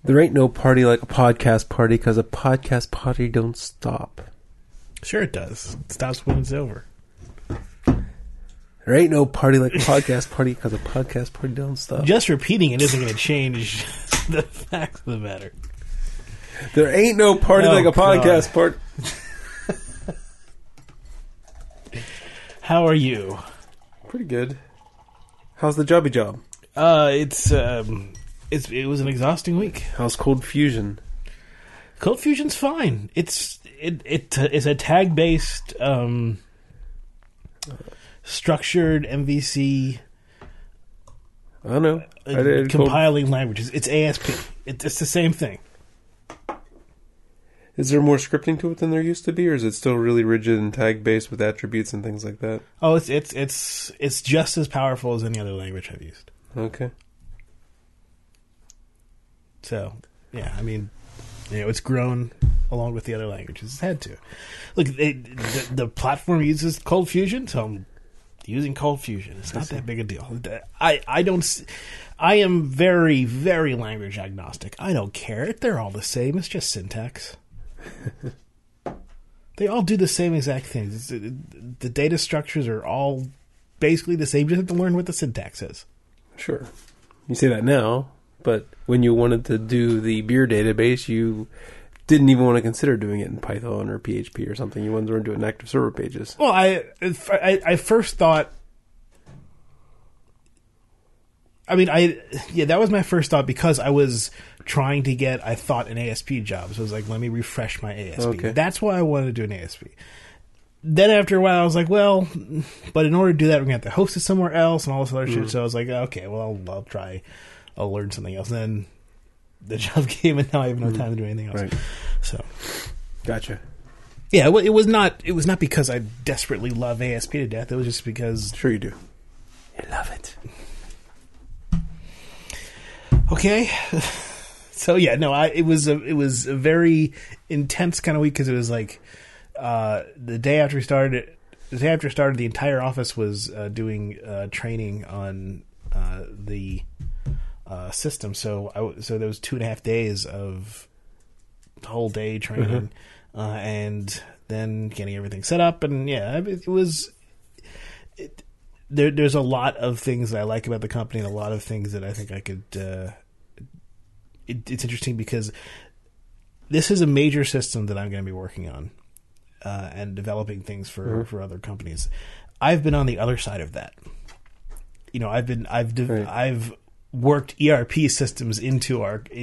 There ain't no party like a podcast party because a podcast party don't stop. Sure it does. It stops when it's over. There ain't no party like a podcast party because a podcast party don't stop. Just repeating it isn't going to change the fact of the matter. There ain't no party like a podcast party. How are you? Pretty good. How's the jobby job? It was an exhausting week. How's Cold Fusion? Cold Fusion's fine. It's a tag based structured MVC. I don't know. Compiling languages. It's ASP. It's the same thing. Is there more scripting to it than there used to be, or is it still really rigid and tag based with attributes and things like that? Oh, it's just as powerful as any other language I've used. Okay. So, yeah, I mean, it's grown along with the other languages. It's had to. Look, the platform uses Cold Fusion, so I'm using Cold Fusion. It's not that big a deal. I am very, very language agnostic. I don't care. They're all the same. It's just syntax. They all do the same exact things. The data structures are all basically the same. You just have to learn what the syntax is. Sure. You say that now, but when you wanted to do the beer database, you didn't even want to consider doing it in Python or PHP or something. You wanted to do it in active server pages. Well, I first thought... that was my first thought because I was trying to get, I thought, an ASP job. So I was like, let me refresh my ASP. Okay. That's why I wanted to do an ASP. Then after a while, I was like, well, but in order to do that, we're going to have to host it somewhere else and all this other shit. So I was like, okay, well, I'll try. I'll learn something else. And then the job came, and now I have no time to do anything else. Right. So, gotcha. Yeah, well, it was not because I desperately love ASP to death. It was just because... Sure you do. You love it. Okay. So yeah, no, it was a very intense kind of week because it was like the day after we started. The day after I started, the entire office was doing training on the system. So there was 2.5 days of whole day training, and then getting everything set up. And yeah, it was. There's a lot of things that I like about the company, and a lot of things that I think I could. It's interesting because this is a major system that I'm going to be working on and developing things for other companies. I've been on the other side of that. I've worked ERP systems into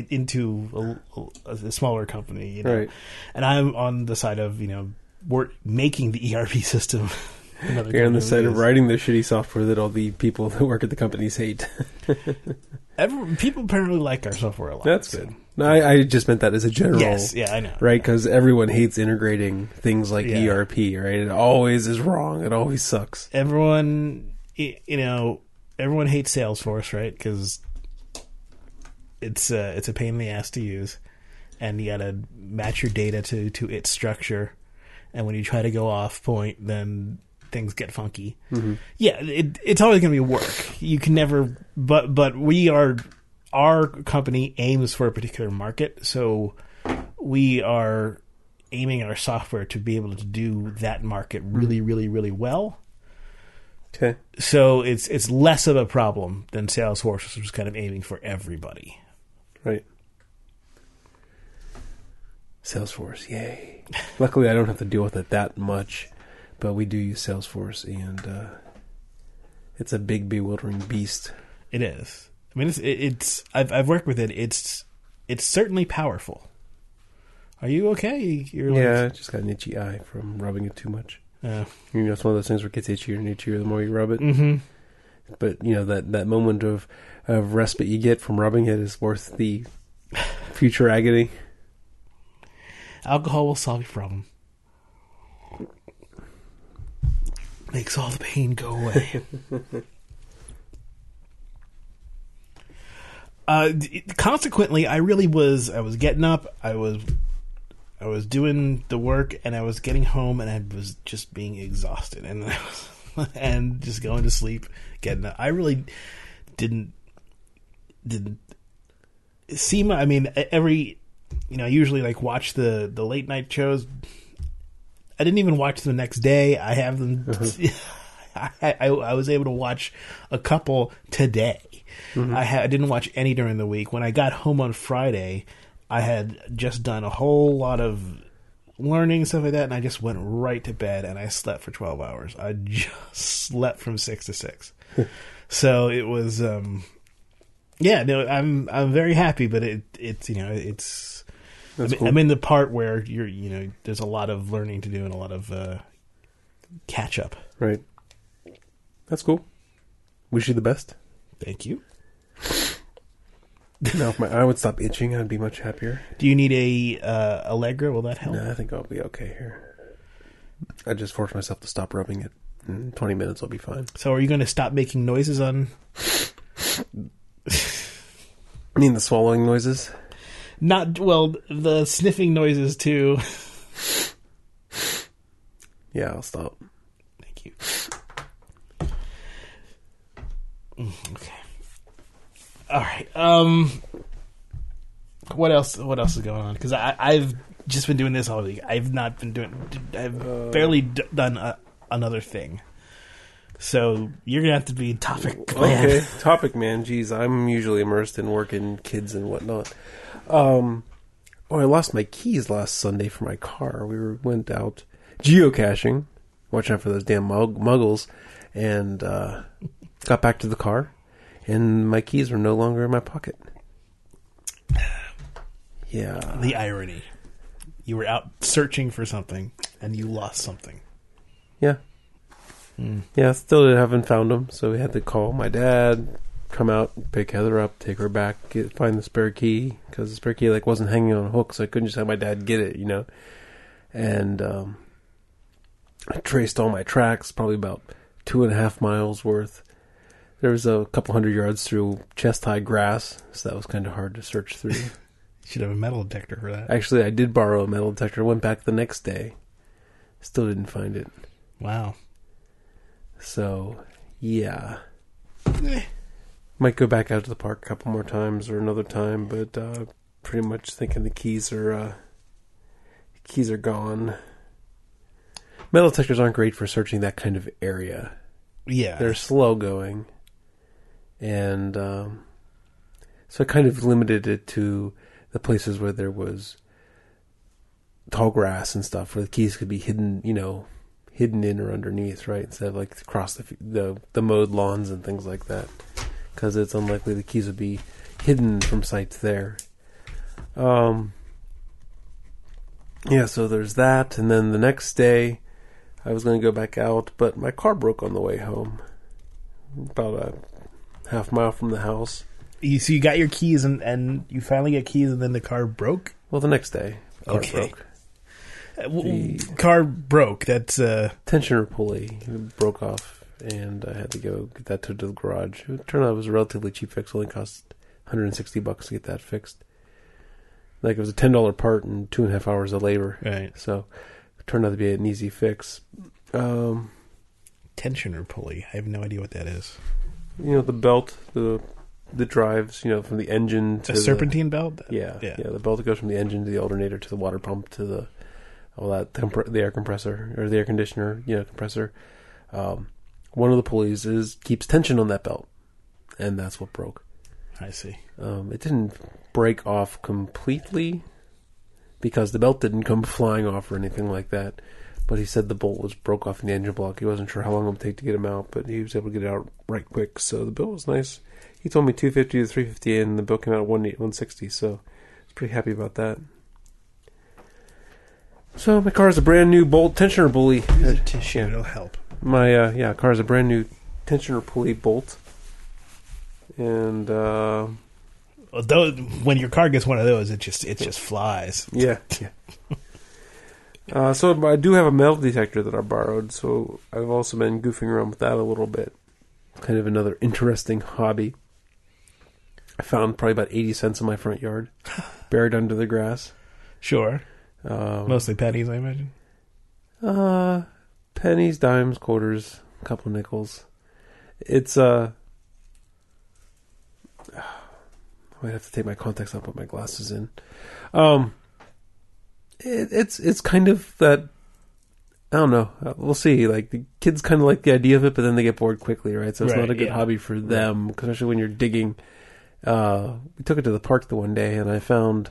a smaller company, right. And I'm on the side of making the ERP system. You're on the side of writing the shitty software that all the people that work at the companies hate. People apparently like our software a lot. That's good. No, I just meant that as a general. Yes, yeah, I know. Right, because everyone hates integrating things like ERP, right? It always is wrong. It always sucks. Everyone hates Salesforce, right? Because it's a pain in the ass to use, and you got to match your data to its structure. And when you try to go off point, then things get funky. Mm-hmm. Yeah, it's always going to be work. You can never, but our company aims for a particular market, so we are aiming our software to be able to do that market really, really, really well. Okay. So it's less of a problem than Salesforce, which was kind of aiming for everybody. Right. Salesforce, yay. Luckily, I don't have to deal with it that much, but we do use Salesforce, and it's a big, bewildering beast. It is. I mean, it's. I've worked with it. It's certainly powerful. Are you okay? I just got an itchy eye from rubbing it too much. Yeah. It's one of those things where it gets itchier and itchier the more you rub it. Mm-hmm. But that moment of respite you get from rubbing it is worth the future agony. Alcohol will solve your problem. Makes all the pain go away. Consequently, I was getting up, I was doing the work, and I was getting home, and I was just being exhausted, and just going to sleep, getting up. I really didn't SEMA, I mean, every, I usually like watch the late night shows. I didn't even watch them the next day. I have them. I was able to watch a couple today. Mm-hmm. I didn't watch any during the week. When I got home on Friday, I had just done a whole lot of learning, stuff like that, and I just went right to bed and I slept for 12 hours. I just slept from 6 to 6. So it was, I'm very happy, but it's Cool. I'm in the part where there's a lot of learning to do and a lot of catch up. Right. That's cool. Wish you the best. Thank you. Now, if my eye would stop itching, I'd be much happier. Do you need a Allegra? Will that help? No, I think I'll be okay here. I just forced myself to stop rubbing it. In 20 minutes, I'll be fine. So are you going to stop making noises on... I mean the swallowing noises? The sniffing noises too. Yeah, I'll stop. Thank you. Okay. All right. What else is going on? Because I've just been doing this all week. I've not been doing... I've barely done another thing. So you're gonna have to be topic man. Okay, topic man. Jeez, I'm usually immersed in working kids and whatnot. I lost my keys last Sunday for my car. We went out geocaching, watching out for those damn muggles, and got back to the car, and my keys were no longer in my pocket. Yeah, the irony. You were out searching for something, and you lost something. Yeah. Yeah, still haven't found them, so we had to call my dad, come out, pick Heather up, take her back, find the spare key, because the spare key wasn't hanging on a hook, so I couldn't just have my dad get it, And I traced all my tracks, probably about 2.5 miles worth. There was a couple 100 yards through chest-high grass, so that was kind of hard to search through. You should have a metal detector for that. Actually, I did borrow a metal detector, went back the next day, still didn't find it. Wow. So, yeah. Might go back out to the park a couple more times or another time, but pretty much thinking the keys are gone. Metal detectors aren't great for searching that kind of area. Yeah. They're slow going. And so I kind of limited it to the places where there was tall grass and stuff, where the keys could be hidden, hidden in or underneath, right? Instead of across the mowed lawns and things like that, because it's unlikely the keys would be hidden from sight there. Yeah, so there's that, and then the next day I was going to go back out, but my car broke on the way home, about a half mile from the house. So you got your keys, and you finally get keys, and then the car broke? Well, the next day, the car broke. Car broke. That's tensioner pulley broke off, and I had to go get that to the garage. It turned out it was a relatively cheap fix. It only cost $160 to get that fixed. It was a $10 part and 2.5 hours of labor. Right. So it turned out to be an easy fix. Tensioner pulley. I have no idea what that is. The belt, the drives, from the engine to a serpentine belt. Yeah, the belt that goes from the engine to the alternator to the water pump to the the air compressor or the air conditioner, compressor. One of the pulleys keeps tension on that belt, and that's what broke. I see. It didn't break off completely because the belt didn't come flying off or anything like that. But he said the bolt broke off in the engine block. He wasn't sure how long it would take to get him out, but he was able to get it out right quick. So the bill was nice. He told me $250 to $350, and the bill came out at $160. So I was pretty happy about that. So my car is a brand new bolt tensioner pulley. Use a tissue; it'll help. My car is a brand new tensioner pulley bolt, and when your car gets one of those, it just flies. Yeah. So I do have a metal detector that I borrowed, so I've also been goofing around with that a little bit. Kind of another interesting hobby. I found probably about 80 cents in my front yard, buried under the grass. Sure. Mostly pennies, I imagine. Pennies, dimes, quarters, a couple of nickels. It's hard I might have to take my contacts out, put my glasses in. It's kind of that. I don't know. We'll see. Like the kids kind of like the idea of it, but then they get bored quickly, right? So it's not a good hobby for them, especially when you're digging. We took it to the park the one day, and I found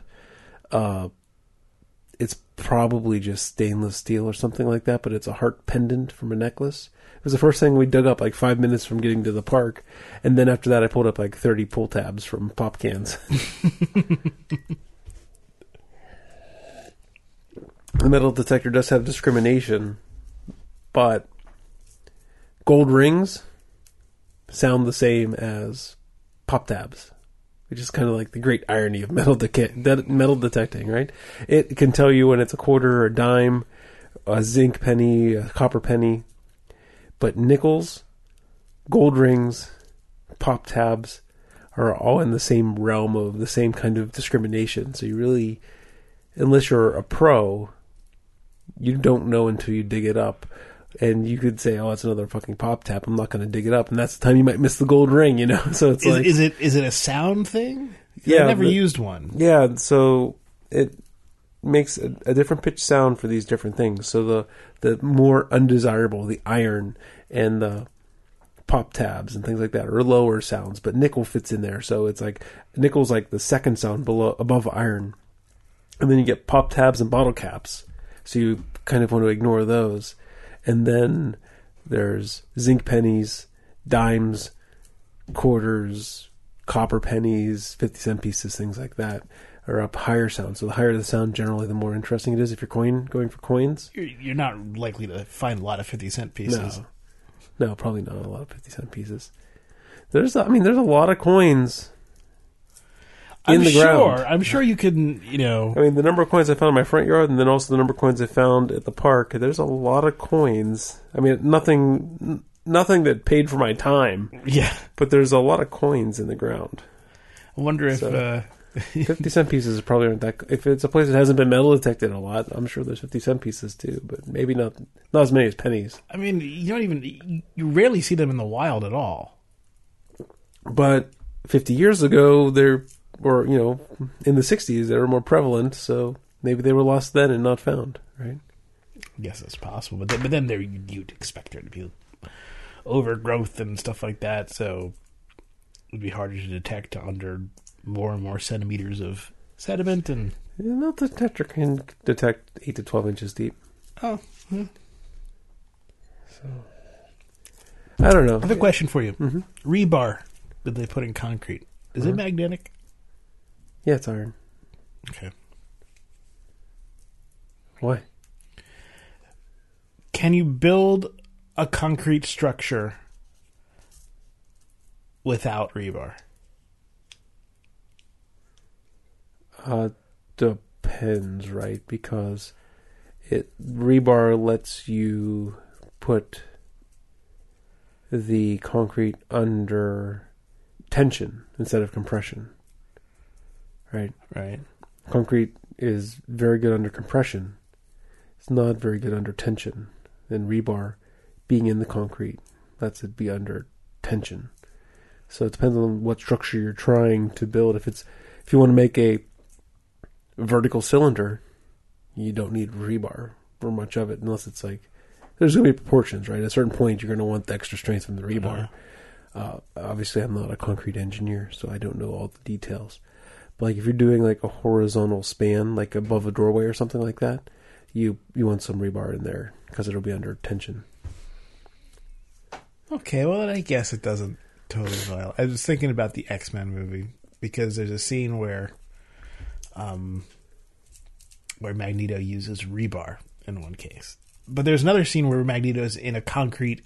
it's probably just stainless steel or something like that, but it's a heart pendant from a necklace. It was the first thing we dug up like 5 minutes from getting to the park, and then after that I pulled up like 30 pull tabs from pop cans. The metal detector does have discrimination, but gold rings sound the same as pop tabs, which is kind of like the great irony of metal detecting, right? It can tell you when it's a quarter, a dime, a zinc penny, a copper penny, but nickels, gold rings, pop tabs are all in the same realm of the same kind of discrimination. So you really, unless you're a pro, you don't know until you dig it up. And you could say, "Oh, it's another fucking pop tab. I'm not going to dig it up." And that's the time you might miss the gold ring, you know. So it's is it a sound thing? Yeah, I've never used one. Yeah, so it makes a different pitch sound for these different things. So the more undesirable, the iron and the pop tabs and things like that, are lower sounds, but nickel fits in there. So it's like nickel's like the second sound above iron, and then you get pop tabs and bottle caps. So you kind of want to ignore those. And then there's zinc pennies, dimes, quarters, copper pennies, 50-cent pieces, things like that are up higher sound. So the higher the sound, generally, the more interesting it is. If you're going for coins, you're not likely to find a lot of 50-cent pieces. No, probably not a lot of 50-cent pieces. There's a lot of coins in the ground. I'm sure you can, I mean, the number of coins I found in my front yard, and then also the number of coins I found at the park. There's a lot of coins. I mean, nothing that paid for my time. Yeah, but there's a lot of coins in the ground. I wonder if 50-cent pieces probably aren't that. If it's a place that hasn't been metal detected a lot, I'm sure there's 50-cent pieces too, but maybe not as many as pennies. I mean, you rarely see them in the wild at all. But 50 years ago, or in the 60s, they were more prevalent, so maybe they were lost then and not found, right? I guess it's possible, but then you'd expect there to be overgrowth and stuff like that, so it would be harder to detect under more and more centimeters of sediment. And the metal detector can detect 8 to 12 inches deep. Oh, yeah. So I don't know. I have a question for you. Mm-hmm. Rebar that they put in concrete, is it magnetic? Yeah, it's iron. Okay. Why? Can you build a concrete structure without rebar? Depends, right? Because rebar lets you put the concrete under tension instead of compression. Right. Concrete is very good under compression. It's not very good under tension. And rebar, being in the concrete, lets it be under tension. So it depends on what structure you're trying to build. If you want to make a vertical cylinder, you don't need rebar for much of it, unless it's like there's going to be proportions, right? At a certain point, you're going to want the extra strength from the rebar. Obviously, I'm not a concrete engineer, so I don't know all the details. Like if you're doing like a horizontal span, like above a doorway or something like that, you want some rebar in there because it'll be under tension. Okay, well I guess it doesn't totally violate. I was thinking about the X-Men movie because there's a scene where Magneto uses rebar in one case, but there's another scene where Magneto's in a concrete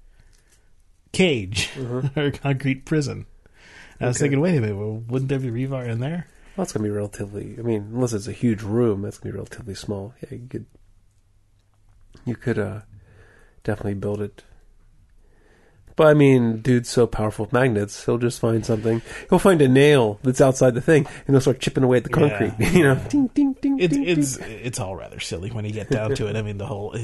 cage or a concrete prison. I was thinking, wait a minute, well, wouldn't there be rebar in there? Well, it's going to be relatively, unless it's a huge room, that's going to be relatively small. Yeah, you could definitely build it. But, dude's so powerful with magnets, he'll just find something. He'll find a nail that's outside the thing, and he'll start chipping away at the concrete. Ding, ding, ding, it's all rather silly when you get down to it. The whole...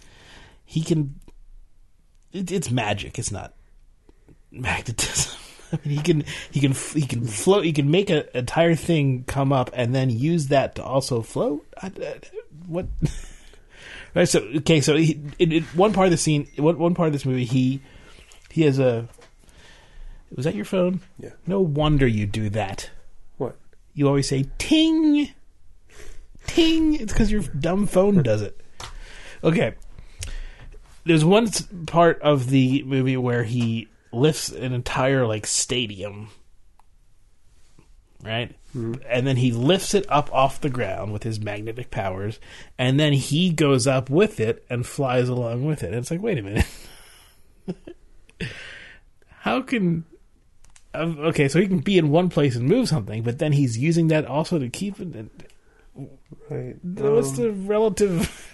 It's magic. It's not magnetism. He can float. He can make an entire thing come up and then use that to also float. What? Right. So okay. So in one part of the scene, one part of this movie, he has a. Was that your phone? Yeah. No wonder you do that. What? You always say ting, ting. It's because your dumb phone does it. Okay. There's one part of the movie where he lifts an entire stadium, right? Mm-hmm. And then he lifts it up off the ground with his magnetic powers, and then he goes up with it and flies along with it. And it's like, wait a minute. How can... Okay, so he can be in one place and move something, but then he's using that also to keep it... Right. What's the relative...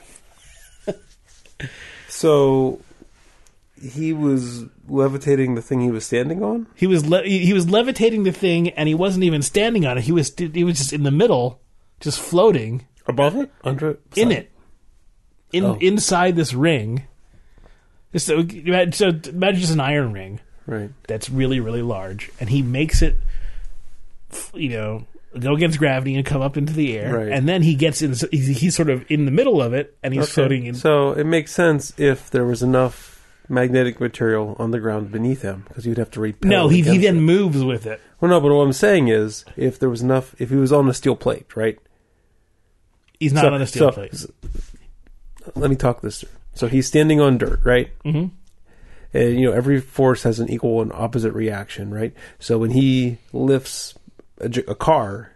So he was levitating the thing he was standing on? He was levitating the thing, and he wasn't even standing on it. He was just in the middle, just floating. Above it? Under it? In it. Inside this ring. So imagine just an iron ring. Right. That's really, really large. And he makes it, go against gravity and come up into the air. Right. And then he gets in, he's sort of in the middle of it, and he's floating in. So it makes sense if there was enough magnetic material on the ground beneath him, because you'd have to repel. No, he then moves with it. Well, no, but what I'm saying is, if there was enough, if he was on a steel plate, right? He's not on a steel plate. Let me talk this through. So he's standing on dirt, right? Mm-hmm. And, every force has an equal and opposite reaction, right? So when he lifts a car,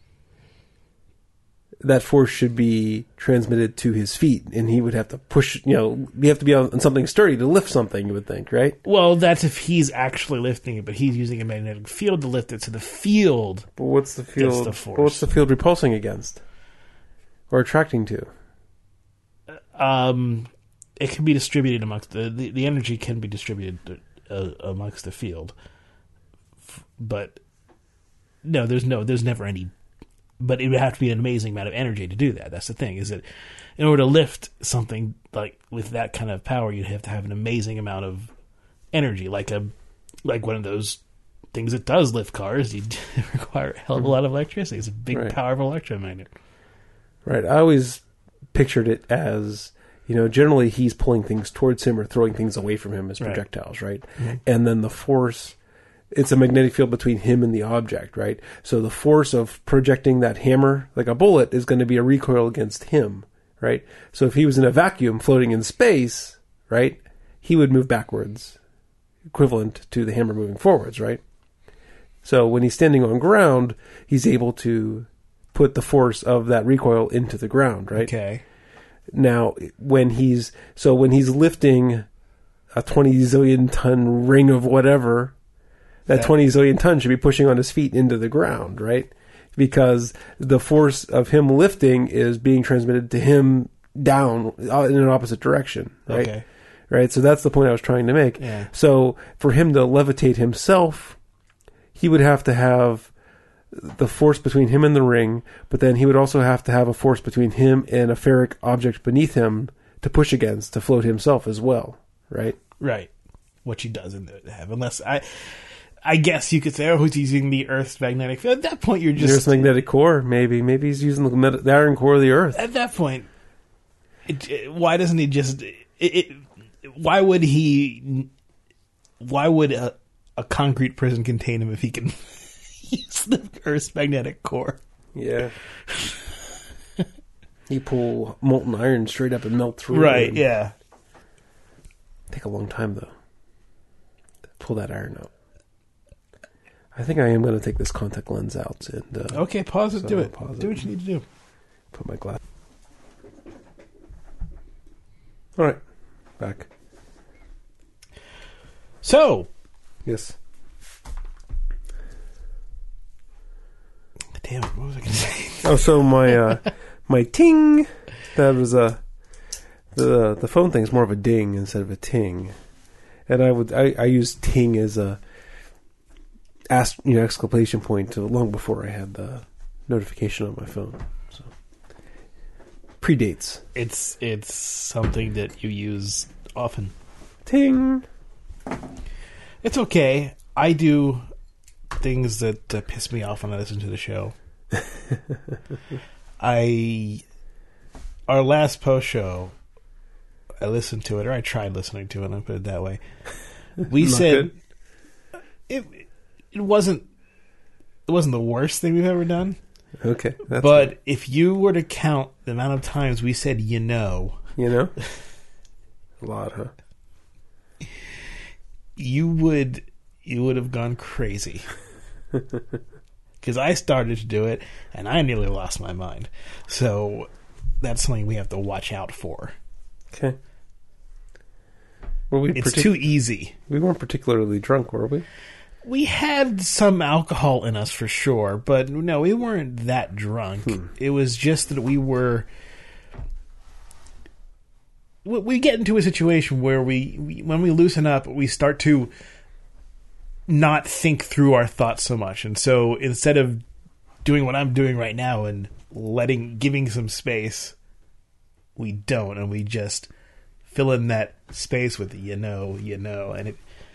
that force should be transmitted to his feet, and he would have to push, you have to be on something sturdy to lift something, you would think, right? Well, that's if he's actually lifting it, but he's using a magnetic field to lift it, so the field... But what's the field? Gets the force. What's the field repulsing against? Or attracting to? It can be distributed amongst... The energy can be distributed amongst the field. But... No, there's never any... But it would have to be an amazing amount of energy to do that. That's the thing, is that in order to lift something with that kind of power, you'd have to have an amazing amount of energy, like one of those things that does lift cars. You'd require a hell of a lot of electricity. It's a big, powerful electromagnet. Right. I always pictured it as, generally he's pulling things towards him or throwing things away from him as projectiles, right? Mm-hmm. And then the force... It's a magnetic field between him and the object, right? So the force of projecting that hammer, like a bullet, is going to be a recoil against him, right? So if he was in a vacuum floating in space, right, he would move backwards, equivalent to the hammer moving forwards, right? So when he's standing on ground, he's able to put the force of that recoil into the ground, right? Okay. Now, when he's lifting a 20 zillion ton ring of whatever... That 20 zillion tons should be pushing on his feet into the ground, right? Because the force of him lifting is being transmitted to him down in an opposite direction, right? Okay. Right? So that's the point I was trying to make. Yeah. So for him to levitate himself, he would have to have the force between him and the ring, but then he would also have to have a force between him and a ferric object beneath him to push against, to float himself as well, right? Right. Which he doesn't have, unless... I guess you could say, who's using the Earth's magnetic field? At that point, you're just... The Earth's magnetic core, maybe. Maybe he's using the iron core of the Earth. At that point, why doesn't he just... why would he... Why would a concrete prison contain him if he can use the Earth's magnetic core? Yeah. You pull molten iron straight up and melt through. Right, yeah. Take a long time, though. Pull that iron out. I think I am going to take this contact lens out. And okay, pause it. Do it. Do what you need to do. Put my glass. All right. Back. So. Yes. Damn it, what was I going to say? Oh, so my ting, that was the phone thing is more of a ding instead of a ting. And I use ting as a exclamation point long before I had the notification on my phone. So predates. It's something that you use often. Ting. It's okay. I do things that piss me off when I listen to the show. Our last post show, I listened to it, or I tried listening to it. I'll put it that way. We said it wasn't the worst thing we've ever done. Okay, but good. If you were to count the amount of times we said a lot, huh? You would have gone crazy. Because I started to do it, and I nearly lost my mind. So that's something we have to watch out for. Okay. It's too easy. We weren't particularly drunk, were we? We had some alcohol in us for sure, but no, we weren't that drunk. It was just that we get into a situation where when we loosen up, we start to not think through our thoughts so much. And so instead of doing what I'm doing right now and giving some space, we don't, and we just fill in that space with and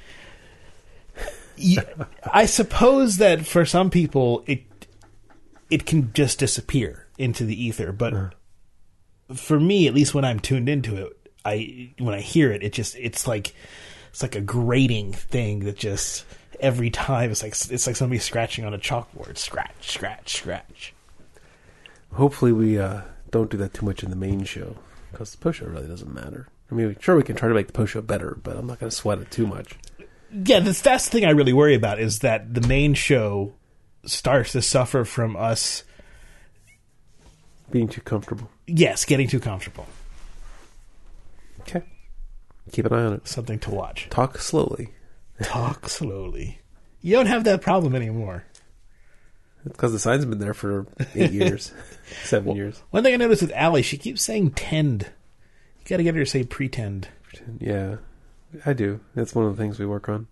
I suppose that for some people it can just disappear into the ether, but for me, at least when I'm tuned into it, when I hear it, it's like a grating thing that just every time it's like somebody scratching on a chalkboard, scratch, scratch, scratch. Hopefully we don't do that too much in the main show, because the post show really doesn't matter. I mean, sure, we can try to make the post show better, but I'm not going to sweat it too much. Yeah, that's the thing I really worry about, is that the main show starts to suffer from us being too comfortable. Yes, getting too comfortable. Okay. Keep an eye on it. Something to watch. Talk slowly. Talk slowly. You don't have that problem anymore. It's because the sign's been there for 8 years, 7 years. One thing I noticed with Allie, she keeps saying tend. You got to get her to say pretend. Yeah, I do. That's one of the things we work on.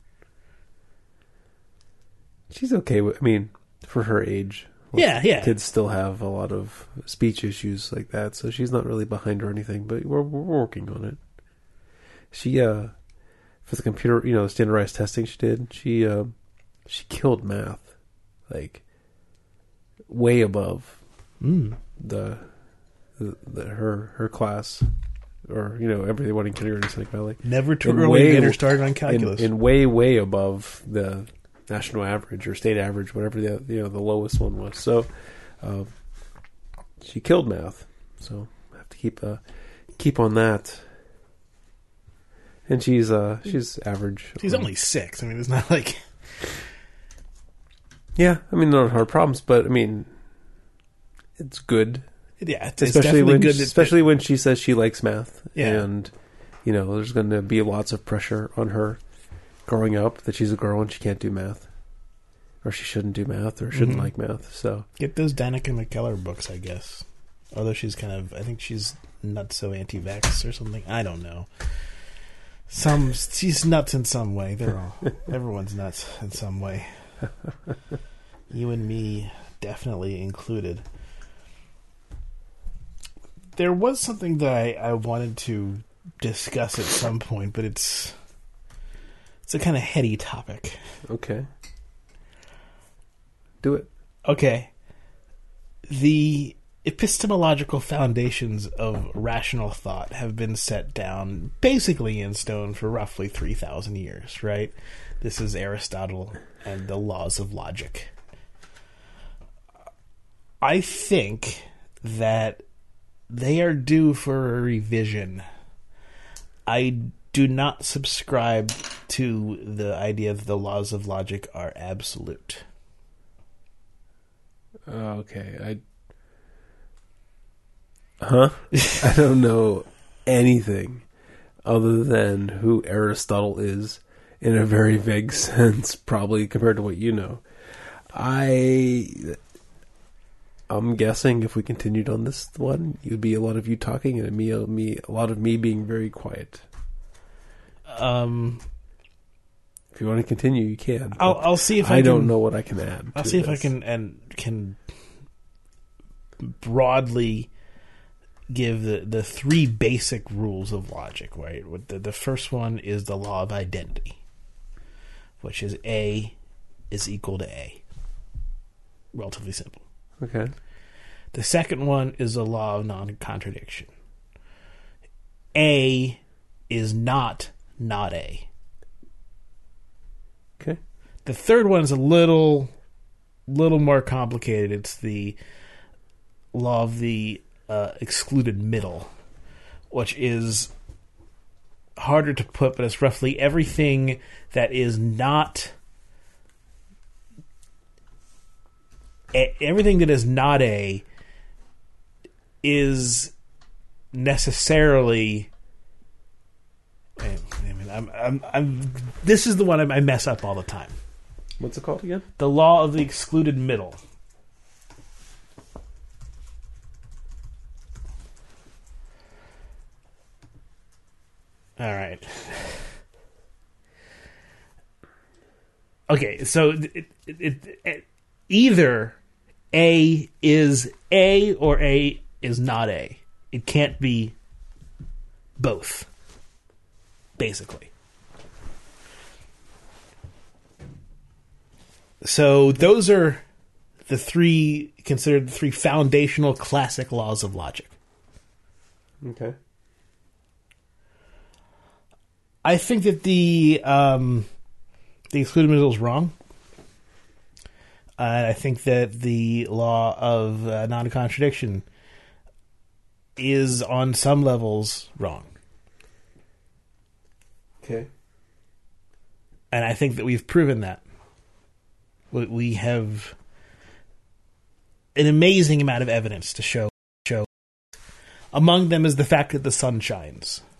She's okay with, for her age. Yeah. Kids still have a lot of speech issues like that, so she's not really behind or anything, but we're working on it. She, for the computer, the standardized testing she did, she killed math, like, way above the her class, or everyone in kindergarten in Silicon Valley. Never too early to get her started on calculus. And way above the national average or state average, whatever the lowest one was. So she killed math. So I have to keep on that. And she's average. She's only 6. It's not like. Yeah, not hard problems, but it's good. Yeah, it's especially definitely good. Especially when she says she likes math, yeah. And there's going to be lots of pressure on her growing up that she's a girl and she can't do math, or she shouldn't do math, or shouldn't like math. So get those Danica McKellar books, I guess. Although she's I think she's not so anti-vax or something. I don't know. She's nuts in some way. Everyone's nuts in some way. You and me definitely included. There was something that I wanted to discuss at some point, but it's a kind of heady topic. Okay. Do it. Okay. The epistemological foundations of rational thought have been set down basically in stone for roughly 3,000 years, right? This is Aristotle and the laws of logic. I think that they are due for a revision. I do not subscribe to the idea that the laws of logic are absolute. Okay, I don't know anything other than who Aristotle is in a very vague sense, probably compared to what you know. I'm guessing if we continued on this one, you'd be a lot of you talking and a lot of me being very quiet. If you want to continue, you can. I'll see if I don't know what I can add. I'll see if I can broadly give the 3 basic rules of logic, right? The first one is the law of identity, which is A is equal to A. Relatively simple. Okay. The second one is a law of non-contradiction. A is not A. Okay. The third one is a little more complicated. It's the law of the excluded middle, which is harder to put, but it's roughly everything that is not everything that is not A is necessarily. This is the one I mess up all the time. What's it called again? The law of the excluded middle. All right. Okay, so either A is A or A is not A. It can't be both, basically. So those are considered the three foundational classic laws of logic. Okay. I think that the excluded middle is wrong. I think that the law of non-contradiction is, on some levels, wrong. Okay. And I think that we've proven that. We have an amazing amount of evidence to show. Among them is the fact that the sun shines.